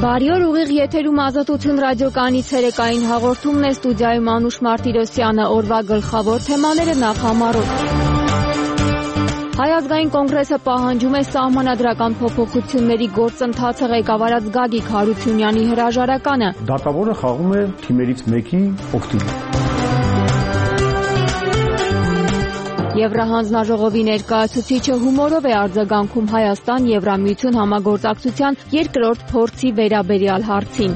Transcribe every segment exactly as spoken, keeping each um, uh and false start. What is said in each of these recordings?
Բարի օր, ուղիղ եթերում Ազատություն ռադիոկայանի ցերեկային հաղորդումն է, ստուդիայում Անուշ Մարտիրոսյանը, օրվա գլխավոր թեմաները նախ համառոտ։ Հայ ազգային կոնգրեսը պահանջում է սահմանադրական փոփոխությունների գործընթացը ղեկավարած Գագիկ Հարությունյանի հրաժարականը։ Դատավորը խաղում է թիմերից մեկի օգտին։ Եվրահանձնաժողովի ներկայացուցիչը հումորով է արձագանքում Հայաստան-Եվրամիություն համագործակցության երկրորդ փորձի վերաբերյալ հարցին։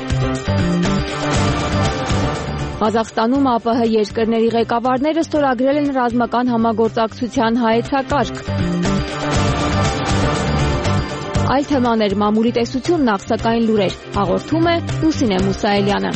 Ղազախստանում ԱՊՀ երկրների ղեկավարները ստորագրել են ռազմական համագործակցության հայեցակարգ։ Այլ թեմաներ, մամուլի տեսություն, նախ սակայն լուրեր, հաղորդում է Լուսինե Մուսայելյանը։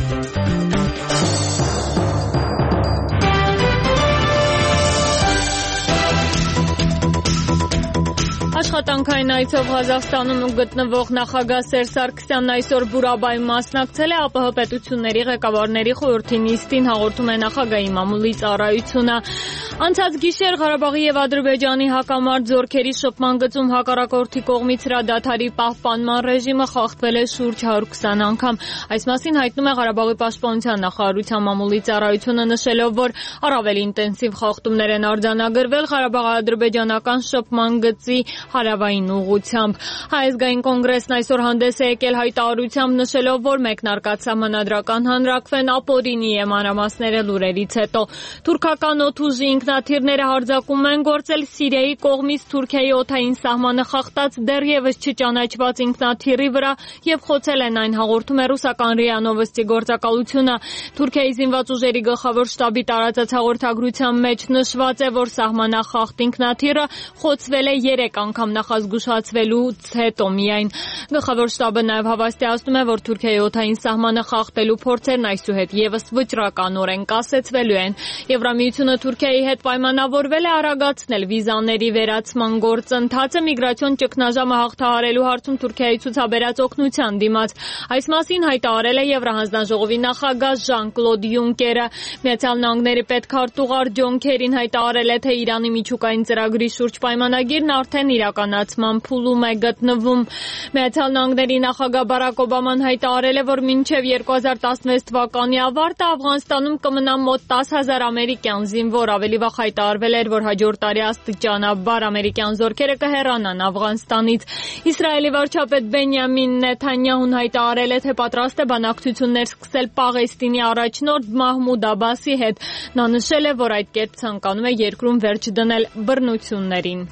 Աշխատանքային այցով Ղազախստանում գտնվող նախագահ Սերժ Սարգսյանն այսօր Բուրաբայում մասնակցել է ԱՊՀ պետությունների ղեկավարների խորհրդի նիստին, հաղորդում է նախագահի մամուլի ծառայությունը։ Անցած գիշեր Ղարաբաղի եւ Ադրբեջանի հակամարտ զորքերի շփման գծում հակառակորդի կողմից հրադադարի պահպանման ռեժիմը խախտվել է շուրջ հարյուր քսան անգամ։ Այս մասին հայտնում է Ղարաբաղի պաշտպանության նախարարության մամուլի ծառայությունը, նշելով, որ առավել ինտենսիվ խախտումներ են արձանագրվել Ղարաբաղ-ադրբեջանական շփման գծի հարավային ուղղությամբ։ Հայ ազգային կոնգրեսն այսօր հանդես է եկել հայտարարությամբ, նշելով, որ մեկնարկած սահմանադրական հանրաքվեն ապօրինի է, մանրամասները լուրերից հետո։ Թուրքական օդուժի ինքնաթիռները հարձակում են գործել Սիրիայի կողմից Թուրքիայի օդային սահմանը խախտած դեռևս չճանաչված ինքնաթիռի վրա եւ խոցել են այն, հաղորդում է ռուսական ՌԻԱ Նովոստի գործակալությունը։ Թուրքիայի զինված ուժերի գլխավոր շտաբի տարածած հաղորդագրության մեջ նշված է, որ սահմանախախտ ինքնաթիռը խոցվել է երեք անգամ նախազգուշացվելուց հետո միայն։ Գլխավոր շտաբը նաև հավաստիացնում է, որ Թուրքիայի օդային սահմանը խախտելու փորձերն այսուհետ եւս վճռականորեն կասեցվելու են։ Եվրամիությունը Թուրքիայի հետ պայմանավորվել է արագացնել վիզաների վերացման գործընթացը միգրացիոն ճգնաժամը հաղթահարելու հարցում Թուրքիայի ցուցաբերած օգնության դիմաց։ Այս մասին հայտարարել է Եվրահանձնաժողովի նախագահ Ժան-Կլոդ Յունկերը։ Միացյալ Նահանգների պետքարտուղար Ջոն Քերին հայտարարել է, թե Իրանի միջուկային ծրագրի շուրջ պայմանագիրն արդեն իրականացման փուլում է գտնվում։ Միացյալ Նահանգների նախագահ Բարակ Օբաման հայտարարել է, որ մինչև երկու հազար տասնվեց թվականի ավարտը Աֆղանստանում կմնա մոտ տասը հազար ամերիկյան զինվոր։ Ավելի վաղ հայտարարվել էր, որ հաջորդ տարի աստիճանաբար ամերիկյան զորքերը կհեռանան Աֆղանստանից։ Իսրայելի վարչապետ Բենյամին Նեթանյահուն հայտարարել է, թե պատրաստ է բանակցություններ սկսել Պաղեստինի առաջնորդ Մահմուդ Աբասի հետ։ Նա նշել է, որ այդ կերպ ցանկանում է երկրում վերջ դնել բռնություններին։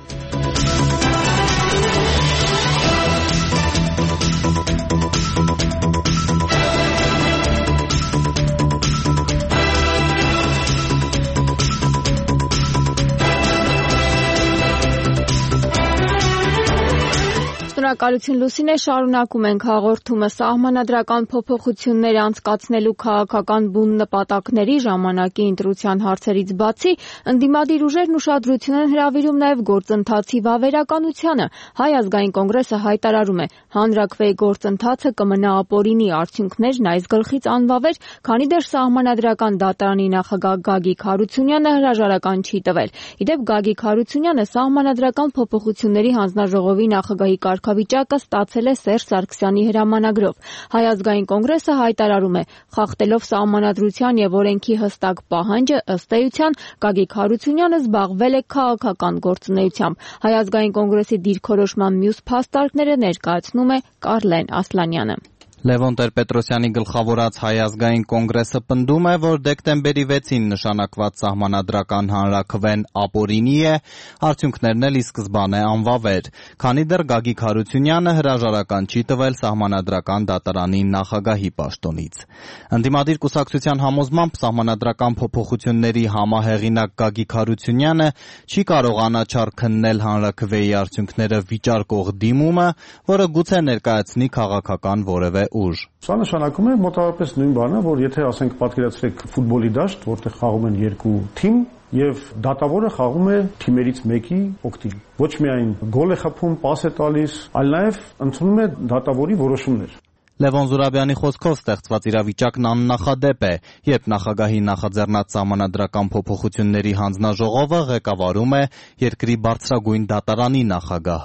Շնորհակալություն Լուսինե, շարունակում ենք հաղորդումը։ Սահմանադրական փոփոխություններ անցկացնելու քաղաքական բուն նպատակների ժամանակի ընտրության հարցերից բացի ընդդիմադիր ուժերն ուշադրություն են հրավիրում նաև գործընթացի վավերականությանը։ Հայ ազգային կոնգրեսը հայտարարում է, հանրաքվեի գործընթացը կմնա ապօրինի, արդյունքներն այս գլխից անվավեր, քանի դեռ սահմանադրական դատարանի նախագահ Գագիկ Հարությունյանը հրաժարական չի տվել։ Իդեպ Գագիկ Հարությունյանը սահմանադրական փոփոխությունների հանձնաժողովի նախագահի կարգավիճակը ստացել է Սերժ Սարգսյանի հրամանագրով։ Հայ ազգային կոնգրեսը հայտարարում է, խախտելով սահմանադրության եւ օրենքի հստակ պահանջը, ըստ էության Գագիկ Հարությունյանը զբաղվել է քաղաքական գործունեությամբ։ Հայ ազգային կոնգրեսի դիրքորոշման մյուս փաստարկները ներկայացնում է Կարլեն Ասլանյանը։ Լևոն Տեր-Պետրոսյանի գլխավորած Հայ ազգային կոնգրեսը պնդում է, որ դեկտեմբերի վեցին նշանակված սահմանադրական հանրաքվեն ապօրինի է, արդյունքներն էլ ի սկզբանե անվավեր, քանի դեռ Գագիկ Հարությունյանը հրաժարական չի տվել սահմանադրական դատարանի նախագահի պաշտոնից։ Ընդդիմադիր կուսակցության համոզմամբ սահմանադրական փոփոխությունների համահեղինակ Գագիկ Հարությունյանը չի կարող անաչառ քննել հանրաքվեի արդյունքները վիճարկող դիմումը, որը գուցե ներկայացնի քաղաքական որևէ ուժ։ Սա նշանակում է մոտավորապես նույն բանը, որ եթե ասենք պատկերացրեք ֆուտբոլի դաշտ, որտեղ խաղում են երկու թիմ եւ դատավորը խաղում է թիմերից մեկի օգտին։ Ոչ միայն գոլ է խփում, պաս է տալիս, այլ նաեւ ընդունում է դատավորի որոշումներ։ Լևոն Զուրաբյանի խոսքով ստեղծված իրավիճակն աննախադեպ է, երբ նախագահի նախաձեռնած սահմանադրական փոփոխությունների հանձնաժողովը ղեկավարում է երկրի բարձրագույն դատարանի նախագահը։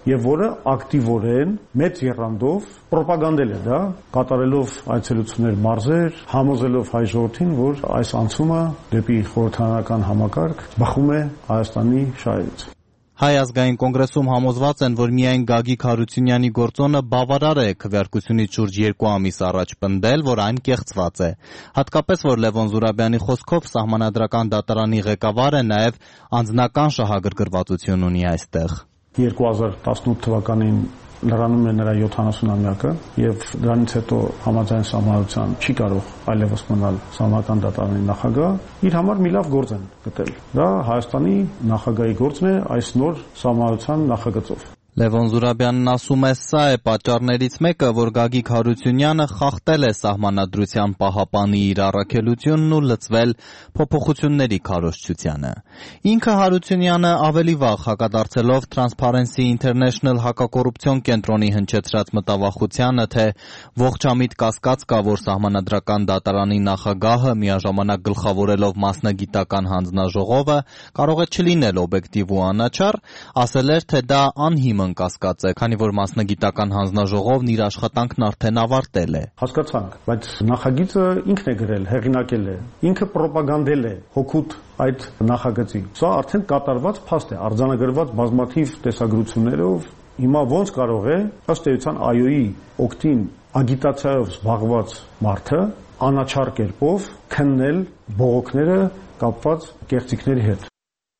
եւ որը ակտիվորեն մեծ եռանդով պրոպագանդել է դա, կատարելով այցելություններ մարզեր, համոզելով հայ ժողովրդին, որ այս անցումը դեպի խորհրդարանական համակարգ բխում է Հայաստանի շահերից։ Հայ ազգային կոնգրեսում համոզված են, որ միայն Գագիկ Հարությունյանի գործոնը բավարար է քվեարկությունից շուրջ երկու ամիս առաջ պնդել, որ այն կեղծված է։ Հատկապես, որ Լևոն Զուրաբյանի խոսքով Սահմանադրական դատարանի ղեկավարը նաև անձնական շահագրգռվածություն ունի այստեղ։ երկու հազար տասնութ թվականին լրանում է նրա յոթանասունամյակը եւ դրանից հետո համաձայն սահմանադրության չի կարող այլևս մնալ Սահմանադրական դատարանի նախագահ, իր համար մի լավ գործ են գտել։ Դա Հայաստանի նախագահի գործն է այս նոր սահմանադրության նախագծով։ Լևոն Զուրաբյանն ասում է, սա է պատճառներից մեկը, որ Գագիկ Հարությունյանը խախտել է Սահմանադրության պահապանի իր առաքելությունն ու լծվել փոփոխությունների քարոզչությանը։ Ինքը Հարությունյանը ավելի վաղ հակադարձելով Transparency International հակակոռուպցիոն կենտրոնի հնչեցրած մտավախությանը, թե ողջամիտ կասկած կա, որ Սահմանադրական դատարանի նախագահը միաժամանակ գլխավորելով մասնագիտական հանձնաժողովը կարող է չլինել օբյեկտիվ ու անաչառ, ասել էր, թե դա անհիմն կասկած է, քանի որ մասնագիտական հանձնաժողովն իր աշխատանքն արդեն ավարտել է։ Հասկացանք, բայց նախագիծը ինքն է գրել, հեղինակել է, ինքը պրոպագանդել է հօգուտ այդ նախագծի։ Սա արդեն կատարված փաստ է, արձանագրված բազմաթիվ տեսագրություններով։ Հիմա ոնց կարող է ըստ էության ԱՅՈ-ի օգտին ագիտացիայով զբաղված մարդը անաչառ կերպով քննել բողոքները կապված կեղծիքների հետ։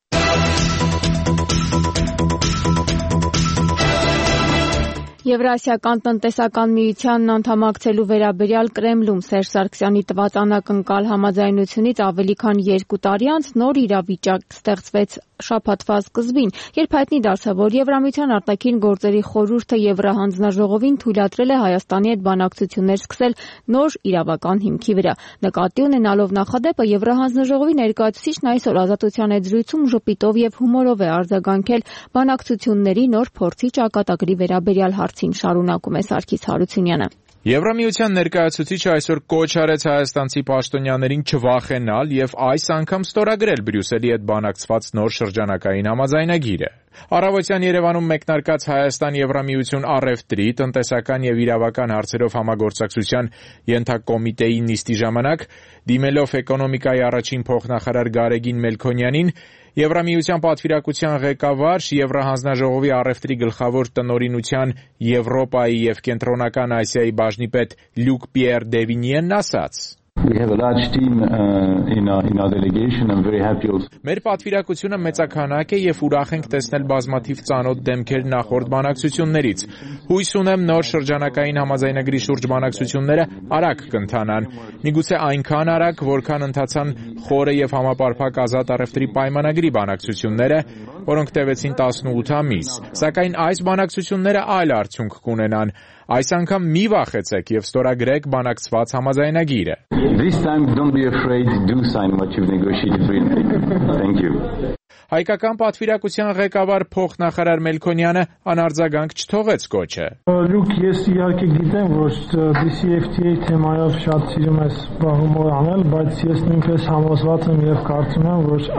Եվրասիական տնտեսական միությանն անդամակցելու վերաբերյալ Կրեմլում Սերժ Սարգսյանի տված անակնկալ համաձայնությունից ավելի քան երկու տարի անց նոր իրավիճակ ստեղծվեց շաբաթվա սկզբին, երբ հայտնի դարձավ, որ Եվրամիության արտաքին գործերի խորհուրդը Եվրահանձնաժողովին թույլատրել է Հայաստանի հետ բանակցություններ սկսել նոր իրավական հիմքի վրա։ Նկատի ունենալով նախադեպը, Եվրահանձնաժողովի ներկայացուցիչն այսօր Ազատության հետ զրույցում ժպիտով եւ հումորով է արձագանքել բանակցությունների նոր փորձի ճակատագրի վերաբերյալ հարցին, շարունակում է Սարգիս Հարությունյանը։ Եվրամիության ներկայացուցիչը այսօր կոչ արեց հայաստանցի պաշտոնյաներին չվախենալ եւ այս անգամ ստորագրել Բրյուսելի հետ բանակցված նոր շրջանակային համաձայնագիրը։ Առավոտյան Երևանում մեկնարկած Հայաստան-Եվրամիություն առևտրի, տնտեսական եւ իրավական հարցերով համագործակցության ենթակոմիտեի նիստի ժամանակ, դիմելով էկոնոմիկայի առաջին փոխնախարար Գարեգին Մելքոնյանին, Եվրամիության պատվիրակության ղեկավար, Եվրահանձնաժողովի առևտրի գլխավոր տնօրինության Եվրոպայի եւ Կենտրոնական Ասիայի բաժնի պետ Լյուկ Պիեր Դևինիենն ասաց. We have a large team uh, in, our, in our delegation. I'm very happy also. Մեր պատվիրակությունը մեծաքանակ է եւ ուրախ ենք տեսնել բազմաթիվ ծանոթ դեմքեր նախորդ բանակցություններից։ Հույս ունեմ նոր շրջանակային համաձայնագրի շուրջ բանակցությունները արագ կընթանան։ Միգուցե այնքան արագ, որքան ընթացան խորը եւ համապարփակ ազատ առևտրի պայմանագրի բանակցությունները, որոնք տևեցին տասնութ ամիս։ Սակայն այս բանակցությունները այլ արդյունք կունենան։ Այս անգամ մի վախեցեք եւ ստորագրեք բանակցված համաձայնագիրը։ This time don't be afraid, do sign what you've negotiated brilliantly. Thank you. Հայկական պատվիրակության ղեկավար փոխնախարար Մելքոնյանը անարձագանք չթողեց կոչը։ Լուկ, ես իհարկե գիտեմ, որ դի սի էֆ թի էյ թեմայով շատ սիրում ես բախումով անել, բայց ես նույնպես համոզված եմ եւ կարծում եմ, որ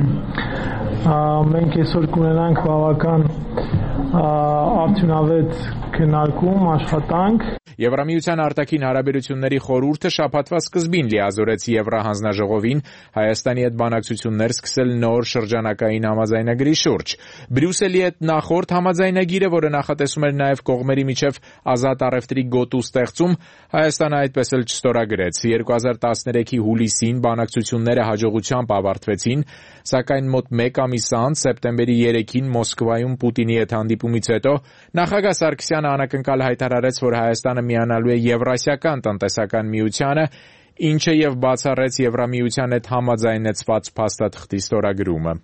մենք այսօր կունենանք բավական արդյունավետ քննարկում, աշխատանք։ Եվրամիության արտաքին հարաբերությունների խորհուրդը շաբաթվա սկզբին լիազորեց Եվրահանձնաժողովին Հայաստանի հետ բանակցություններ սկսել նոր շրջանակային համաձայնագրի շուրջ։ Բրյուսելի հետ նախորդ համաձայնագիրը, որը նախատեսում էր նաև կողմերի միջև ազատ առևտրի գոտու ստեղծում, Հայաստանը այդպես էլ չստորագրեց։ երկու հազար տասներեքի հուլիսին բանակցությունները հաջողությամբ ավարտվեցին, սակայն մոտ մեկ ամիս անց սեպտեմբերի երեքին Մոսկվայում Պուտինի հետ հանդիպումից հետո նախագահ Սարգսյանը անակնկալ հայտարարեց, որ Հայաստանը միանալու է Եվրասիական տնտեսական միությանը, ինչը եւ բացառեց Եվրամիության հետ համաձայնեցված փաստաթղթի ստորագրումը։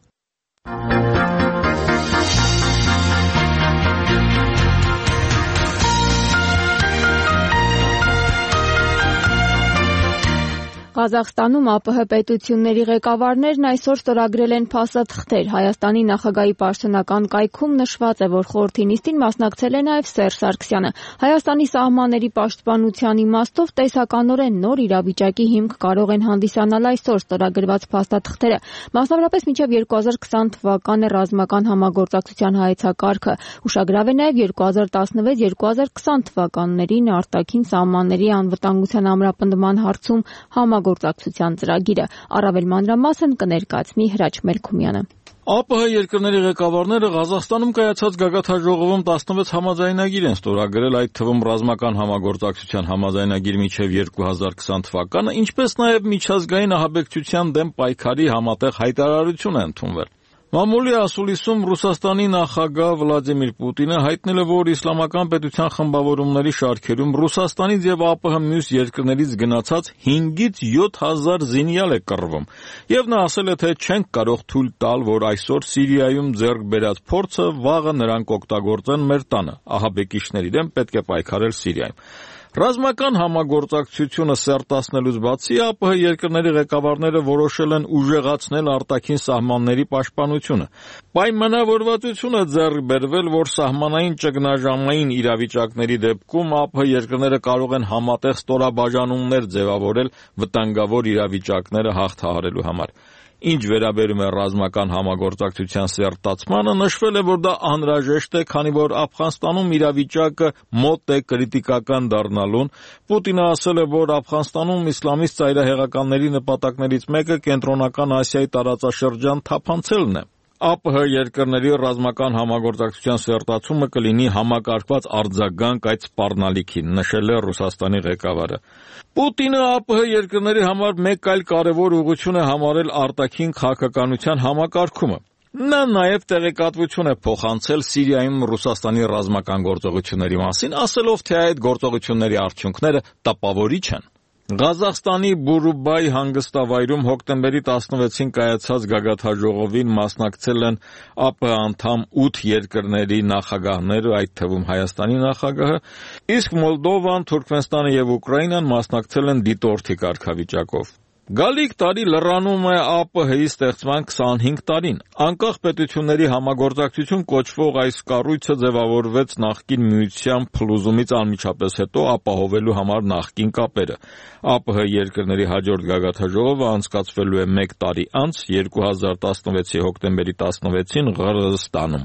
Ղազախստանում ԱՊՀ պետությունների ղեկավարներն այսօր ստորագրել են փաստաթղթեր։ Հայաստանի նախագահի պաշտոնական կայքում նշված է, որ խորհրդի նիստին մասնակցել է նաև Սերժ Սարգսյանը։ Հայաստանի սահմանների պաշտպանության իմաստով տեսականորեն նոր իրավիճակի հիմք կարող են հանդիսանալ այսօր ստորագրված փաստաթղթերը։ Մասնավորապես մինչև երկու հազար քսան թվականը ռազմական համագործակցության հայեցակարգը, ուշագրավ է նաև երկու հազար տասնվեց երկու հազար քսան թվականներին արտաքին սահմանների անվտանգության ամրապնդման հարցում համագործակցության ծրագիրը։ Առավել մանրամասն կներկայացնի Հրաչ Մելքումյանը։ ԱՊՀ երկրների ղեկավարները Ղազախստանում կայացած գագաթնաժողովում տասնվեց համաձայնագիր են ստորագրել, այդ թվում ռազմական համագործակցության համաձայնագիր մինչև երկու հազար քսան թվականը, ինչպես նաև միջազգային ահաբեկչության դեմ պայքարի համատեղ հայտարարություն է ընդունվել։ Մամուլի ասուլիսում Ռուսաստանի նախագահ Վլադիմիր Պուտինը հայտնել է, որ իսլամական պետության խմբավորումների շարքերում Ռուսաստանից եւ ԱՊՀ մյուս երկրներից գնացած հինգից յոթ հազար զինյալ է կռվում, եւ նա ասել է, թե չենք կարող թույլ տալ, որ այսօր Սիրիայում ձեռք բերած փորձը վաղը նրանք օգտագործեն մեր տանը, ահաբեկիչների դեմ պետք է պայքարել Սիրիայում։ Ռազմական համագործակցությունը սերտացնելուց բացի ԱՊՀ երկրների ղեկավարները որոշել են ուժեղացնել արտաքին սահմանների պաշտպանությունը։ Պայմանավորվածություն է ձեռք բերվել, որ սահմանային ճգնաժամային իրավիճակների դեպքում ԱՊՀ երկրները կարող են համատեղ ստորաբաժանումներ ձևավորել վտանգավոր իրավիճակները հաղթահարելու համար։ Ինչ վերաբերում է ռազմական համագործակցության սերտացմանը, նշվել է, որ դա անհրաժեշտ է, քանի որ Աֆղանստանում իրավիճակը մոտ է կրիտիկական դառնալուն։ Պուտինը ասել է, որ Աֆղանստանում իսլամիստ ծայրահեղականների նպատակներից մեկը Կենտրոնական Ասիայի տարածաշրջան թափանցելն է։ ԱՊՀ երկրների ռազմական համագործակցության սերտացումը կլինի համակարգված արձագանք այդ սպառնալիքին, նշել է Ռուսաստանի ղեկավարը։ Պուտինը ԱՊՀ երկրների համար մեկ այլ կարևոր ուղղություն է համարել արտաքին քաղաքականության համակարգումը։ Նա նաև տեղեկատվություն է փոխանցել Սիրիայում Ռուսաստանի ռազմական գործողությունների մասին, ասելով, թե այդ գործողությունների արդյունքները տպավորիչ են։ Ղազախստանի Բուրուբայ հանգստավայրում հոկտեմբերի տասնվեցին կայացած գագաթնաժողովին մասնակցել են ԱՊՀ անդամ ութ երկրների նախագահները, այդ թվում Հայաստանի նախագահը, իսկ Մոլդովան, Թուրքմենստանը եւ Ուկրաինան մասնակցել են դիտորդի կարգավիճակով։ Գալիք տարի լրանում է ԱՊՀ-ի ստեղծման քսանհինգ տարին։ Անկախ պետությունների համագործակցություն կոչվող այս կառույցը ձևավորվեց նախկին միության փլուզումից անմիջապես հետո ապահովելու համար նախկին կապերը։ ԱՊՀ երկրների հաջորդ գագաթնաժողովը անցկացվելու է մեկ տարի անց, երկու հազար տասնվեցի հոկտեմբերի տասնվեցին Ղրղըզստանում։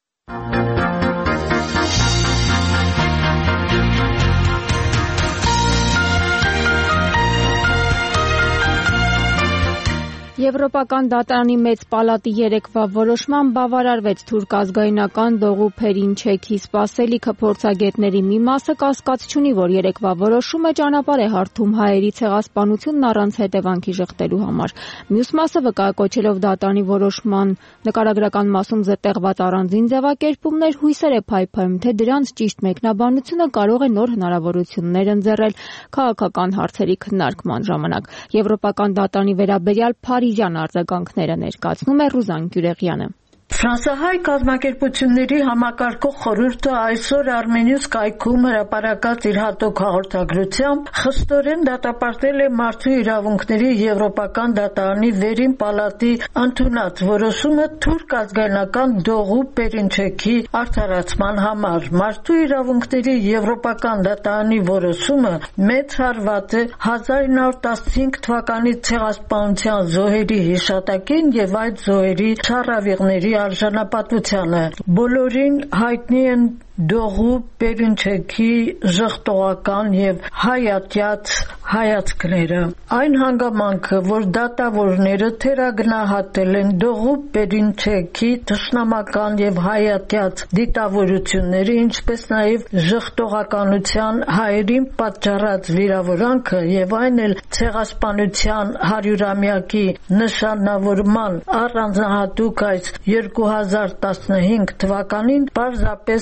Եվրոպական դատարանի մեծ պալատի երեկվա որոշմամբ բավարարվեց թուրք ազգայնական Դողու Փերինչեքի սպասելիքը փորձագետների մի մասը կասկած չունի, որ երեկվա որոշումը ճանապարհ է հարթում հայերի ցեղասպանությունն առանց հետևանքի ժխտելու համար։ Մյուս մասը վկայակոչելով դատարանի որոշման նկարագրական մասում զտեղված առանձին ձևակերպումներ հույսեր է փայփայում, թե դրանց ճիշտ մեկնաբանությունը կարող է նոր հնարավորություններ ընձեռել քաղաքական հարցերի քննարկման ժամանակ։ Եվրոպական դատարանի վերաբերյալ Փարիզյան արձագանքները ներկայացնում է Ռուզան Գյուրեղյանը։ Ֆրանսահայ կազմակերպությունների համակարգող խորհուրդը այսօր Արմենիուս կայքում հրապարակած իր հատուկ հաղորդագրությամբ խստորեն դատապարտել է մարդու իրավունքների եվրոպական դատարանի վերին պալատի ընդունած որոշումը թուրք ազգայնական Դողու Փերինչեքի արդարացման համար։ Մարդու իրավունքների եվրոպական դատարանի որոշումը մեծ հարված է հազար ինը հարյուր տասնհինգ թվականի ցեղասպանության զոհերի հիշատակին եւ այդ զոհերի շառավիղների արժանապատվությանը։ Բոլորին հայտնի են Դողու Փերինչեքի ժխտողական եւ հայատյաց հայացքները։ Այն հանգամանքը, որ դատավորները թերագնահատել են Դողու Փերինչեքի թշնամական եւ հայատյաց դիտավորությունները, ինչպես նաեւ ժխտողականության հայերին պատճառած վիրավորանքը եւ այն էլ ցեղասպանության հարյուրամյակի նշանավորման առանձնահատուկ այս երկու հազար տասնհինգ թվականին պարզապես ան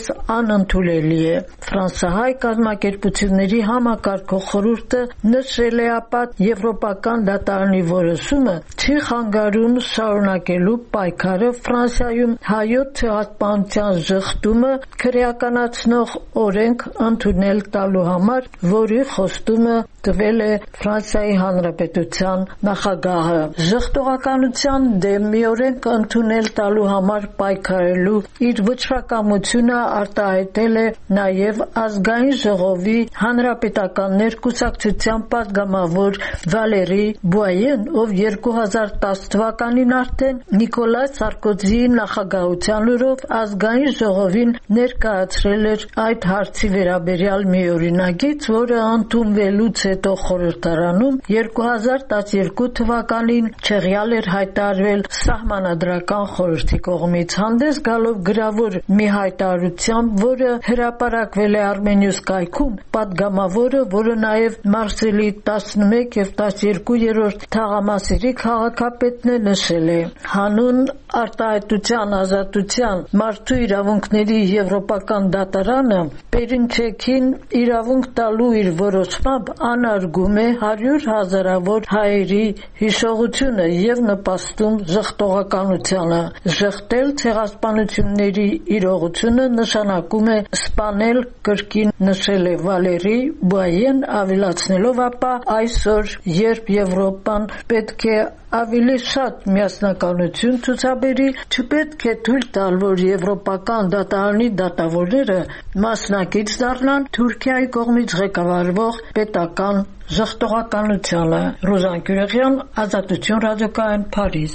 անընդունելի է։ Ֆրանսահայ կազմակերպությունների համակարգող խորհուրդը նշել է ապա եվրոպական դատարանի որոշումը չի խանգարում շարունակելու պայքարը Ֆրանսիայում հայոց ցեղասպանության ժխտումը քրեականացնող օրենք ընդունել տալու համար, որի խոստումը տվել է Ֆրանսիայի Հանրապետության նախագահը։ Ժխտողականության դեմ մի օրենք ընդունել տալու համար պայքարելու իր վճռակամությունը արտահայտել է նաև ազգային ժողովի հանրապետական ներկուսակցության պատգամավոր Վալերի Բուայեն, ով երկու հազար տասը թվականին արդեն Նիկոլայ Սարկոզիի նախագահության օրով ազգային ժողովին ներկայացրել էր այդ հարցի վերաբերյալ մի օրինագիծ, որը ընդունվելուց հետո խորհրդարանում երկու հազար տասներկու թվականին չեղյալ էր հայտարարվել Սահմանադրական խորհրդի կողմից, հանդես գալով գրավոր մի հայտարարությամբ, որը հրապարակվել է Armenius կայքում, պատգամավորը, որը նաև Մարսելի տասնմեկ եւ տասներկուերորդ թաղամասերի քաղաքապետն է, նշել է. հանուն արտահայտության ազատության մարդու իրավունքների եվրոպական դատարանը Պերինչեքին իրավունք տալու իր որոշմամբ անարգում է հարյուր հազարավոր հայերի հիշողությունը եւ նպաստում ժխտողականությանը։ Ժխտել ցեղասպանությունների իրողությունը նշանակում է սպանել կրկին, նշել է Վալերի Բուայեն, ավելացնելով ապա այսօր, երբ Եվրոպան պետք է ավելի շատ միասնականություն ցուցաբերի, չպետք է թույլ տալ, որ եվրոպական դատարանի դատավորները մասնակից դառնան Թուրքիայի կողմից ղեկավարվող պետական ժխտողականությանը։ Ռուզան Գյուրեղյան, Ազատություն ռադիոկայան, Փարիզ։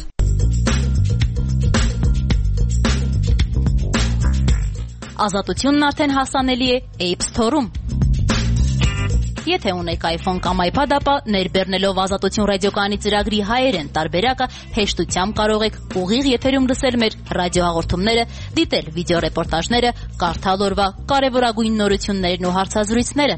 Ազատությունն արդեն հասանելի է App Store-ում։ Եթե ունեք iPhone կամ iPad, ապա ներբեռնելով Ազատություն ռադիոկայանի ծրագրի հայերեն տարբերակը հեշտությամբ կարող եք ուղիղ եթերում լսել մեր ռադիոհաղորդումները, դիտել վիդեոռեպորտաժները, կարդալ օրվա կարևորագույն նորություններն ու հարցազրույցները։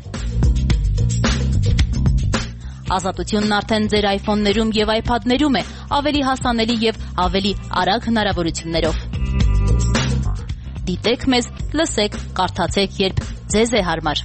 Ազատությունն արդեն ձեր iPhone-ներում եւ iPad-ներում է, ավելի հասանելի եւ ավելի արագ հնարավորություններով։ Դիտեք մեզ, լսեք, կարդացեք, երբ ձեզ է հարմար։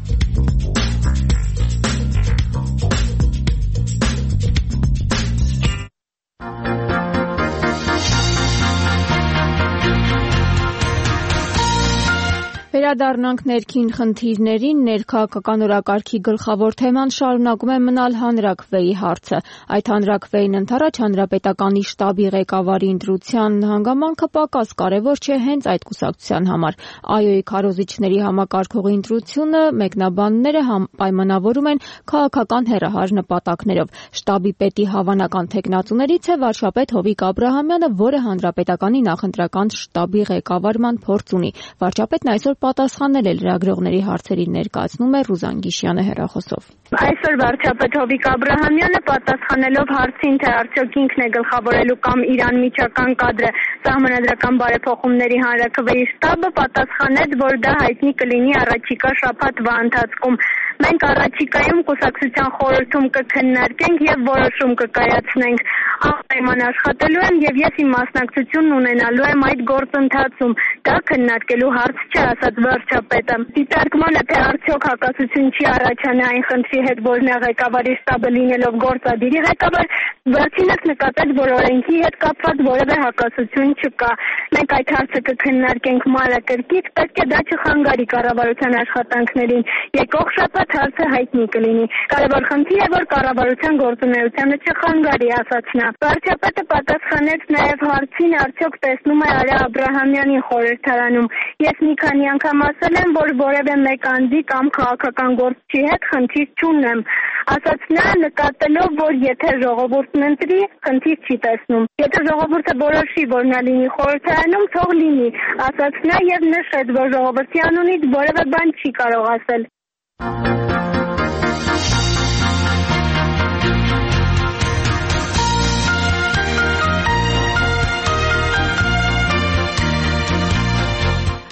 Վերադառնանք ներքին խնդիրներին, ներքաղաքական օրակարգի գլխավոր թեման շարունակում է մնալ հանրաքվեի հարցը։ Այդ հանրաքվեին ընդառաջ հանրապետականի շտաբի ղեկավարի ընտրության հանգամանքը պակաս կարևոր չէ հենց այդ կուսակցության համար։ ԱՅՈ-ի քարոզիչների համակարգողի ընտրությունը մեկնաբանները պայմանավորում են քաղաքական հեռահար նպատակներով։ Շտաբի պետի հավանական թեկնածուներից է վարչապետ Հովիկ Աբրահամյանը, որը հանրապետականի նախընտրական շտաբի ղեկավարման փորձ ունի։ Վարչապետն այսօր պատասխանել է լրագրողների հարցերին, ներկայացնում է Ռուզան Գիշյանը հեռախոսով։ Այսօր վարչապետ Հովիկ Աբրահամյանը պատասխանելով հարցին, թե արդյոք ինքն է գլխավորելու կամ իր անմիջական կադրը Սահմանադրական բարեփոխումների հանրաքվեի շտաբը, պատասխանեց, որ դա հայտնի կլինի առաջիկա շաբաթվա ընթացքում։ Մենք առաջիկայում կուսակցության խորհրդում կքննարկենք եւ որոշում կկայացնենք։ Անպայման աշխատելու եմ եւ ես իմ մասնակցությունն ունենալու եմ այդ գործընթացում։ Դա քննարկելու հարց չէ, ասաց վարչապետը։ Դիտարկմանը, թե արդյոք հակասություն չի առաջանա այն խնդրի հետ, որ նա ղեկավարի շտաբը լինելով գործադիրի ղեկավար, վերջինս նկատեց, որ օրենքի հետ կապված որևէ հակասություն չկա։ Մենք այդ հարցը կքննարկենք մանրակրկիտ, պետք է դա չխանգարի կառավարության աշխատանքներին։ Եկող շաբաթ հարցը հայտնի կլինի։ Կարևոր խնդիր է, որ կառավարության գործունեությանը չխանգարի, ասաց նա։ Վարչապետը պատասխանեց նաև հարցին, արդյոք տեսնում է Արա Աբրահամյանի խորհրդարանում։ Ես մի քանի անգամ ասել եմ, որ որևէ մեկ անձի կամ քաղաքական գործչի հետ խնդիր չունեմ, ասաց նա, նկատելով, որ եթե ժողովուրդն ընտրի, խնդիր չի տեսնում։ Եթե ժողովուրդը որոշի, որ նա լինի խորհրդարանում, թող լինի, ասաց նա եւ նշեց, որ ժողովրդի անունից որևէ բան չի կարող ասել։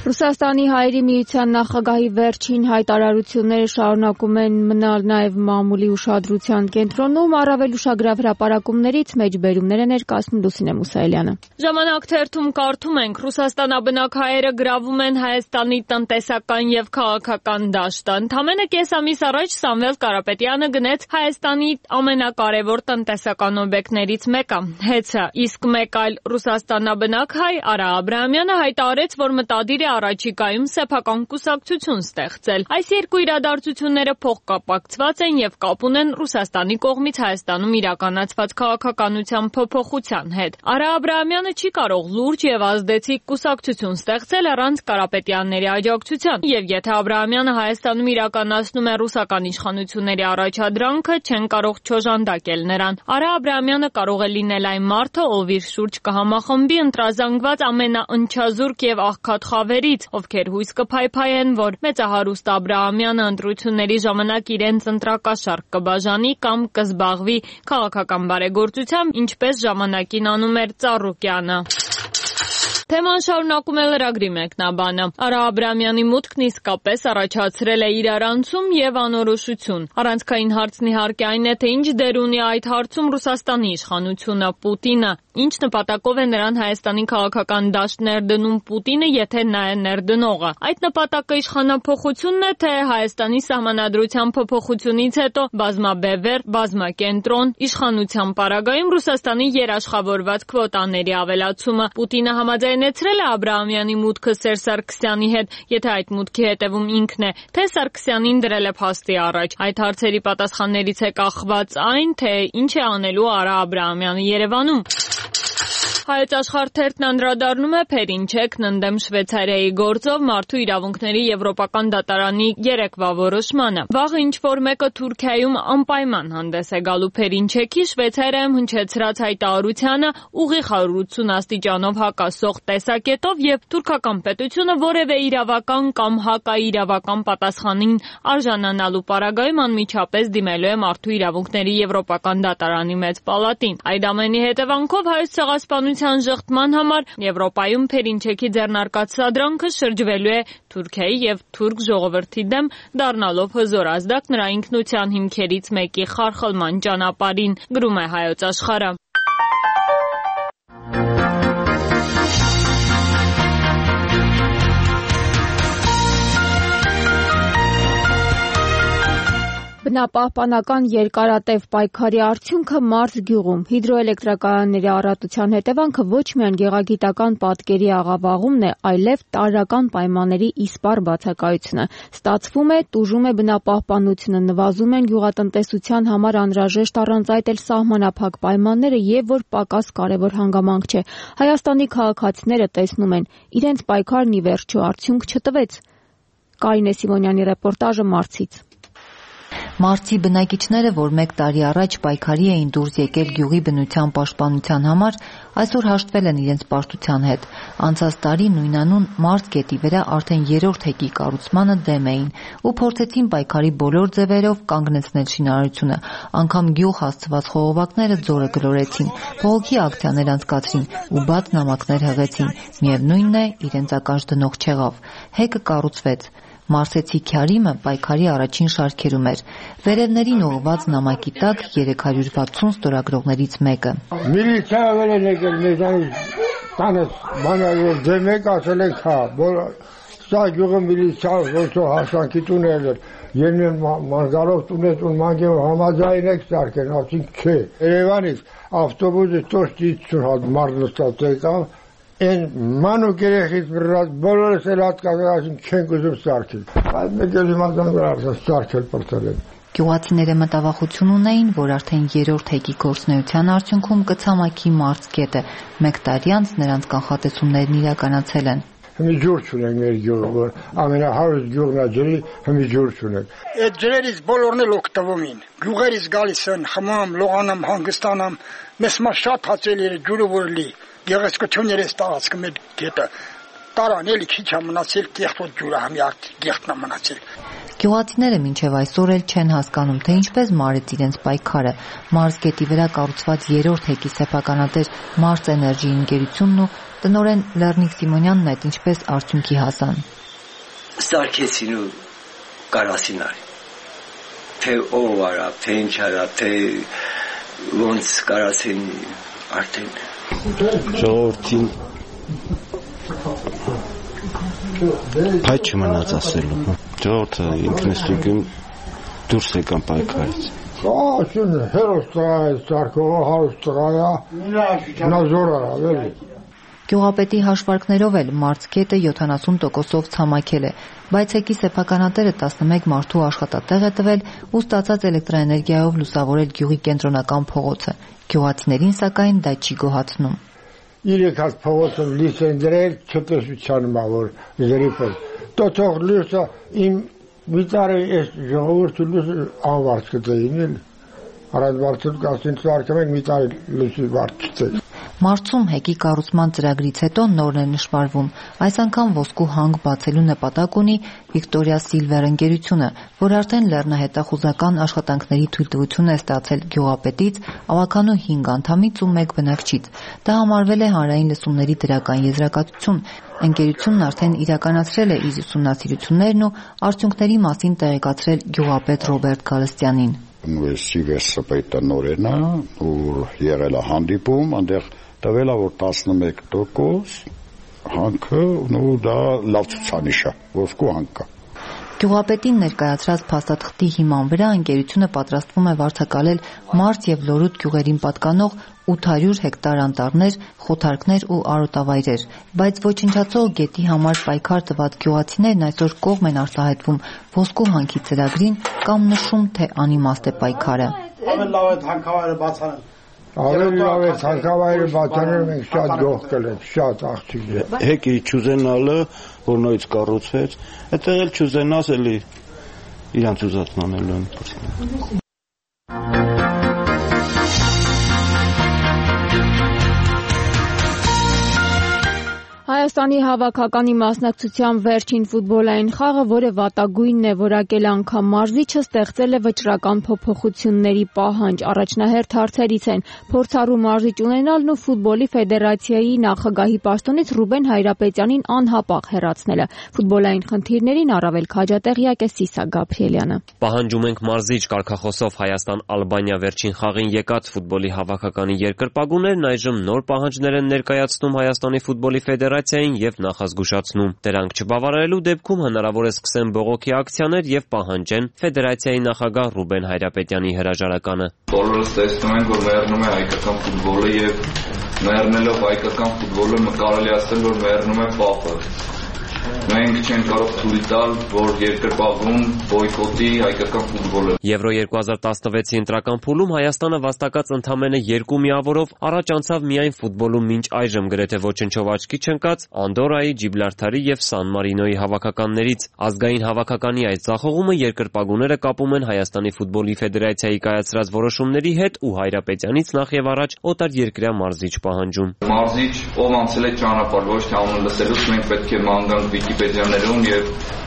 Ռուսաստանի հայերի միության նախագահի վերջին հայտարարությունները շարունակում են մնալ նաև մամուլի ուշադրության կենտրոնում, առավել ուշագրավ հրապարակումներից մեջբերումներ է ներկայացնում Լուսինե Մուսայելյանը։ Ժամանակ թերթում կարդում ենք, ռուսաստանաբնակ հայերը գրավում են Հայաստանի տնտեսական եւ քաղաքական դաշտը։ Ընդամենը կես ամիս առաջ Սամվել Կարապետյանը գնեց Հայաստանի ամենակարևոր տնտեսական օբյեկտներից մեկը՝ հեծը, իսկ մեկ այլ ռուսաստանաբնակ հայ Արա Աբրահամյանը հայտարարեց, որ մտադիր է առաջիկայում սեփական կուսակցություն ստեղծել։ Այս երկու իրադարձությունները փոխկապակցված են եւ կապ ունեն Ռուսաստանի կողմից Հայաստանում իրականացված քաղաքականության փոփոխության հետ։ Արա Աբրահամյանը չի կարող լուրջ եւ ազդեցիկ կուսակցություն ստեղծել առանց Կարապետյանների աջակցության, եւ եթե Աբրահամյանը Հայաստանում իրականացնում է ռուսական իշխանությունների առաջադրանքը, չեն կարող չոժանդակել նրան։ Արա Աբրահամյանը կարող է լինել այն մարդը, ով իր շուրջ կհամախմբի ընտրազանգված ամենաընչազուրկ եւ աղքատ խավերից, ովքեր հույս կփայփայեն, որ մեծահարուստ Աբրահամյանը ընտրությունների ժամանակ իրենց ընտրակաշառք կբաժանի կամ կզբաղվի քաղաքական բարեգործությամբ, ինչպես ժամանակին անում էր Ծառուկյանը։ Թեման շարունակում է լրագրի մեկնաբանը։ Արա Աբրահամյանի մուտքն իսկապես առաջացրել է իրարանցում եւ անորոշություն։ Առանցքային հարցն իհարկե այն է, թե ինչ դեր ունի այդ հարցում Ռուսաստանի իշխանությունը, Պուտինը, ինչ նպատակով է նրան Հայաստանի քաղաքական դաշտ ներդնում Պուտինը, եթե նա է ներդնողը։ Այդ նպատակը իշխանափոխությունն է, թե Հայաստանի սահմանադրության փոփոխությունից հետո բազմաբևեռ, բազմակենտրոն իշխանության պարագայում Ռուսաստանի երաշխավորված քվոտաների ավելացումը։ Պուտինը համաձայնեցրել է Աբրահամյանի մուտքը Սերժ Սարգսյանի հետ, եթե այդ մուտքի հետևում ինքն է, թե Սարգսյանին դրել է փաստի առաջ։ Այդ հարցերի պատասխաններից է կախված այն, թե ինչ է անելու Արա Աբրահամյանը Երևանում։ Հայոց աշխարհ թերթն անդրադառնում է Փերինչեկն ընդդեմ Շվեյցարիայի գործով մարդու իրավունքների եվրոպական դատարանի երեկվա որոշմանը։ Վաղը ինչ-որ մեկը Թուրքիայում անպայման հանդես է գալու Փերինչեկի Շվեյցարիայում հնչեցրած հայտարարությանը ուղիղ one eighty աստիճանով հակասող տեսակետով եւ թուրքական պետությունը որևէ իրավական կամ հակաիրավական պատասխանին արժանանալու պարագայում անմիջապես դիմելու է մարդու իրավունքների եվրոպական դատարանի մեծ պալատին։ Այդ ամենի հետևանքով հայոց ցեղասպանության ժխտման համար Եվրոպայում Փերինչեկի ձեռնարկած սադրանքը շրջվելու է Թուրքիայի եւ թուրք ժողովրդի դեմ, դառնալով հզոր ազդակ նրա ինքնության հիմքերից մեկի խարխլման ճանապարհին, գրում է Հայոց աշխարհը։ Բնապահպանական երկարատև պայքարի արդյունքը Մարզ գյուղում։ Հիդրոէլեկտրակայանների առատության հետևանքը ոչ միայն գեղագիտական պատկերի աղավաղումն է, այլև տարրական պայմանների իսպառ բացակայությունը։ Ստացվում է, տուժում է բնապահպանությունը, նվազում են գյուղատնտեսության համար անհրաժեշտ առանց այդ էլ սահմանափակ պայմանները եւ որ պակաս կարեւոր հանգամանք չէ։ Հայաստանի քաղաքացիները տեսնում են, իրենց պայքարն ի վերջո արդյունք չտվեց։ Կարինե Սիմոնյանի ռեպորտաժը Մարզից։ Մարզի բնակիչները, որ մեկ տարի առաջ պայքարի էին դուրս եկել գյուղի բնության պաշտպանության համար, այսօր հաշտվել են իրենց պարտության հետ։ Անցած տարի նույնանուն Մարզ գետի վրա արդեն երրորդ հեկի կառուցմանը դեմ էին ու փորձեցին պայքարի բոլոր ձևերով կանգնեցնել շինարարությունը։ Անգամ գյուղ հասցված խողովակները ձորը գլորեցին, բողոքի ակցիաներ անցկացրին ու բաց նամակներ հղեցին։ Միևնույնն է, իրենց ականջ դնող չեղավ։ Հեկը կառուցվեց։ Մարսեցի Քյարիմը պայքարի առաջին շարքերում էր։ Վերևներին ուղղված նամակի տակ երեք հարյուր վաթսուն ստորագրողներից մեկը։ Միլիցիայով են եկել մեզանից տանես բանալով դեմ եք ասել ենք հա, որ սա գյուղը միլիցիայով ոնց որ հասանքի տունել էր։ Երնեն մարգարով տունեց ու մանգեմ համաձայն եք սարքեն, ասինք չէ։ Երևանից ավտոբուսը տոշտից հատ մարզստած եկավ։ Են մանուկ երեխից բրած բոլորս էլ հատկացին չենք ուզում սարքել։ Այդ մեկ էլ իմաստան որ արդեն սարքել պրծել են։ Գյուղացիները մտավախություն ունեին, որ արդեն երրորդ հեկի գործնեության արդյունքում կցամաքի Մարզ գետը։ Մեկ տարի անց նրանց կանխատեսումներն իրականացել են։ Հիմի ջուր չունենք մեր գյուղը, որ ամենահարուստ գյուղն է ջրի, հիմի ջուր չունենք։ Այդ ջրերից բոլորն էլ օգտվում են։ Գյուղերից գալիս են, խմամ, լողանամ, հանգստանամ։ Մեզ մա շատ հացել էր ջուրը որ լի։ Գեղեցկություններ է ստացվում այդ գետը։ Տարան էլի քիչ է մնացել, կեղտոտ ջուրը համյարդ գեղտնա մնացել։ Գյուղացիները մինչև այսօր էլ չեն հասկանում, թե ինչպես մարեց իրենց պայքարը։ Մարզ գետի վրա կառուցված երրորդ հեկի սեփականատեր Մարզ էներգի ընկերությունն ու Տնօրեն Լեռնիկ Սիմոնյանն այդ ինչպես արդյունքի հասան։ Սարքեցին ու կարասին արի։ Թե ով արա, թե ինչ արա, թե ոնց կարասին արդեն։ Ժողովրդին հայտ չմնաց ասելու։ Ժողովրդը ինքնստիկում դուրս եկան պայքարից։ Աշուն հերոստրայ, սարքողը հարուստրայա, նազոր արավելի։ Գյուղապետի հաշվարկներով էլ մարզկետը յոթանասուն տոկոսով ցամաքել է, բայց հեկի սեփականատերը տասնմեկ մարդու աշխատատեղ է տվել ու ստացած էլեկտրաէներգիայով լուսավորել գյուղի կենտրոնական փողոցը։ Գյուղացիներին սակայն դա չի գոհացնում։ Իրեք հատ փողոցը լույս են դրել չտեսության մավոր զրիփը։ Տոթող լույսը իմ վիտարը այս ժողովրդի լույսը անվարձ կտեին։ Արդ վարձը կասին սարքեմ են վիտարի լույսի վարձ չտե։ Մարցում հեկի կառուցման ծրագրից հետո նորն է նշмарվում։ Այս անգամ ոսկու հանգ բացելու նպատակ ունի Վիկտորիա Սիլվեր ընկերությունը, որ արդեն լեռնահետախուզական աշխատանքների թույլտվություն է ստացել գյուղապետից, ավականու հինգ անդամից ու մեկ բնակչից։ Դա համարվել է հանրային լսումների դրական եզրակացություն։ Ընկերությունն արդեն իրականացրել է իր ուսումնասիրություններն ու արդյունքների մասին տեղեկացրել գյուղապետ Ռոբերտ Գալստյանին։ Սիվեսը պետանորենը ու եղել է հանդիպում, այնտեղ տվել է որ տասնմեկ տոկոս հանքը ու դա լավ ցուցանիշ է, ոսկու հանք է։ Գյուղապետին ներկայացրած փաստաթղթի հիման վրա ընկերությունը պատրաստվում է վարձակալել Մարզ եւ Լորուտ գյուղերին պատկանող ութ հարյուր հեկտար անտառներ, խոթարքներ ու արոտավայրեր, բայց ոչնչացող գետի համար պայքար տված գյուղացիներն այսօր կողմ են արտահայտվում ոսկու հանքի ծրագրին կամ նշում, թե անիմաստ է պայքարը։ Ավելի լավ է հանքավայրը բացանել։ Ավելի լավ է հանքավայրը բացանել, մենք շատ գող կլենք, շատ աղջիկ։ Հեկի չուզենալը, որ նույնից կառուցվեց, այդտեղ էլ չուզենաս էլի իրանց ուզածն անելու են։ Հայաստանի հավաքականի մասնակցության վերջին ֆուտբոլային խաղը, որը վատագույնն է որակել անգամ մարզիչը, ստեղծել է վճռական փոփոխությունների պահանջ։ Առաջնահերթ հարցերից են փորձառու մարզիչ ունենալն ու ֆուտբոլի ֆեդերացիայի նախագահի պաշտոնից Ռուբեն Հայրապետյանին անհապաղ հեռացնելը։ Ֆուտբոլային խնդիրներին առավել քաջատեղյակ է Սիսա Գաբրիելյանը։ Պահանջում ենք մարզիչ կարգախոսով Հայաստան-Ալբանիա վերջին խաղին եկած ֆուտբոլի հավաքականի երկրպագուներն այժմ նոր պահանջներ են ներկայացնում Հայաստանի ֆուտբոլի ֆեդերացիային եւ նախազգուշացնում։ Դրանք չբավարարելու դեպքում հնարավոր է սկսեն բողոքի ակցիաներ եւ պահանջեն ֆեդերացիայի նախագահ Ռուբեն Հայրապետյանի հրաժարականը։ Բոլորս տեսնում ենք, որ մեռնում է հայկական ֆուտբոլը եւ մեռնելով հայկական ֆուտբոլը կարելի ասել, որ մեռնում է պապը։ Մենք չենք կարող թույլ տալ, որ երկրպագուն բոյկոտի հայկական ֆուտբոլը։ Եվրո երկու հազար տասնվեցի ընտրական փուլում Հայաստանը վաստակած ընդամենը երկու միավորով առաջ անցավ միայն ֆուտբոլում մինչ այժմ գրեթե ոչնչով աչքի չընկած Անդորայի, Ջիբլալթարի եւ Սան Մարինոյի հավաքականներից։ Ազգային հավաքականի այս ձախողումը երկրպագուները կապում են Հայաստանի ֆուտբոլի ֆեդերացիայի կայացրած որոշումների հետ ու Հայրապետյանից նախ եւ առաջ օտարերկրյա մարզիչ պահանջում։ Մարզիչ, ով անցել է ճանապարհ, ոչ թե անունը լսելուց մենք պետք է մանկանք Վիկիպեդիաներում եւ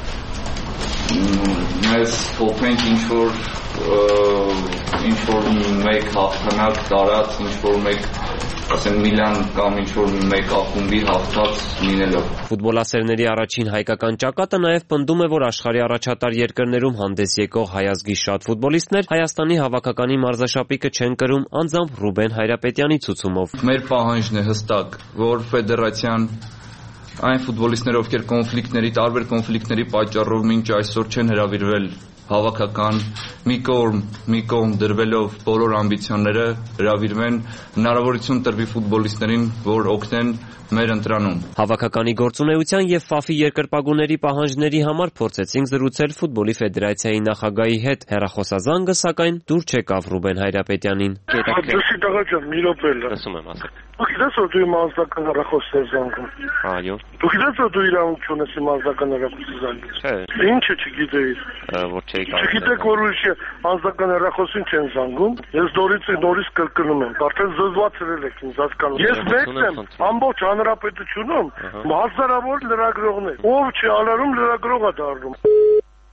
մեզ փոխենք ինչ-որ ինչ-որ մեկ հաղթանակ տարած, ինչ-որ մեկ ասեմ Միլան կամ ինչ-որ մեկ ակումբի հաղթած լինելով։ Ֆուտբոլասերների առաջին հայկական ճակատը նաև պնդում է, որ աշխարհի առաջատար երկրներում հանդես եկող հայազգի շատ ֆուտբոլիստներ Հայաստանի հավաքականի մարզաշապիկը չեն կրում անձամբ Ռուբեն Հայրապետյանի ցուցումով։ Մեր պահանջն է հստակ, որ ֆեդերացիան այն ֆուտբոլիստները, ովքեր կոնֆլիկտների, տարբեր կոնֆլիկտների պատճառով մինչ այսօր չեն հրավիրվել հավաքական, մի կողմ, մի կողմ դրվելով բոլոր ամբիցիոնները հրավիրվեն, հնարավորություն տրվի ֆուտբոլիստներին, որ օգնեն մեր ընտրանում։ Հավաքականի գործունեության եւ ՖԱՖ-ի երկրպագուների պահանջների համար փորձեցինք զրուցել ֆուտբոլի ֆեդերացիայի նախագահի հետ։ Հեռախոսազանգը սակայն դուր չեկավ Ռուբեն Հայրապետյանին։ Դուք տղա ջան, մի րոպե լա։ Լսում եմ, ասեք։ Դուք գիտես որ դու իմ անձնական հեռախոսն ես զանգում։ Այո։ Դուք գիտես որ դու իրավունք չունես իմ անձնական հեռախոսի զանգել։ Չէ։ Ինչը չգիտեիր։ Որ չէի կարող։ Չգիտեք որ ուրիշ անձնական հեռախոսին չեն զանգում։ Ես նորից նորից կրկնում եմ, արդեն զզվացրել եք ինձ հասկանում։ Ես մեկն եմ, ամբողջ հանրապետությունում հազարավոր լրագրողներ։ Ով չի անարում լրագրող է դառնում։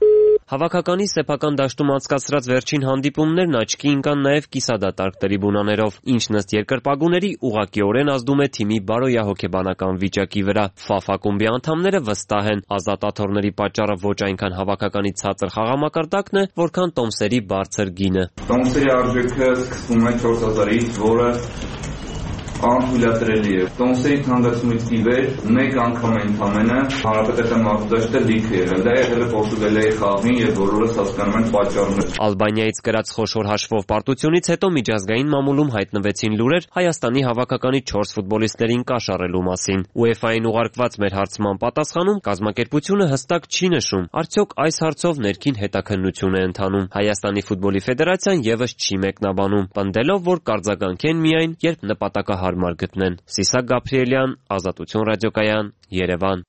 Հավաքականի սեփական դաշտում անցկացրած վերջին հանդիպումներն աչքի ընկան նաև կիսադատարկ տրիբունաներով, ինչն ըստ երկրպագուների ուղղակիորեն ազդում է թիմի բարոյահոգեբանական վիճակի վրա։ Ֆաֆ ակումբի անդամները վստահ են, ազատ աթոռների պատճառը ոչ այնքան հավաքականի ցածր խաղամակարդակն է, որքան տոմսերի բարձր գինը։ Տոմսերի արժեքը սկսվում է չորս հազարից, որը անթույլատրելի է։ Տոմսերի թանկացումից ի վեր մեկ անգամ ընդամենը հանրապետական մարզադաշտը լիք է եղել։ Դա եղել է Պորտուգալիայի խաղին եւ բոլորս հասկանում ենք պատճառները։ Ալբանիայից կրած խոշոր հաշվով պարտությունից հետո միջազգային մամուլում հայտնվեցին լուրեր Հայաստանի հավաքականի չորս ֆուտբոլիստերին կաշառելու մասին։ ՈՒԵՖԱ-ին ուղարկված մեր հարցման պատասխանում կազմակերպությունը հստակ չի նշում, արդյոք այս հարցով ներքին հետաքննություն է ընթանում։ Հայաստանի ֆուտբոլի ֆեդերացիան եւս չի մեկնաբանում, պնդելով, որ կարձագանքեն միայն, երբ նպատակահարմար գտնեն։ Սիսակ Գաբրիելյան, Ազատություն ռադիոկայան, Երևան։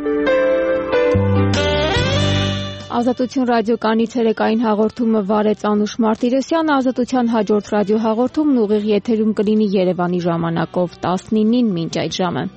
Ազատություն ռադիոկայանի ցերեկային հաղորդումը վարեց Անուշ Մարտիրոսյանը, Ազատության հաջորդ ռադիոհաղորդումն ուղիղ եթերում կլինի Երևանի ժամանակով տասնինին մինչ այդ ժամը։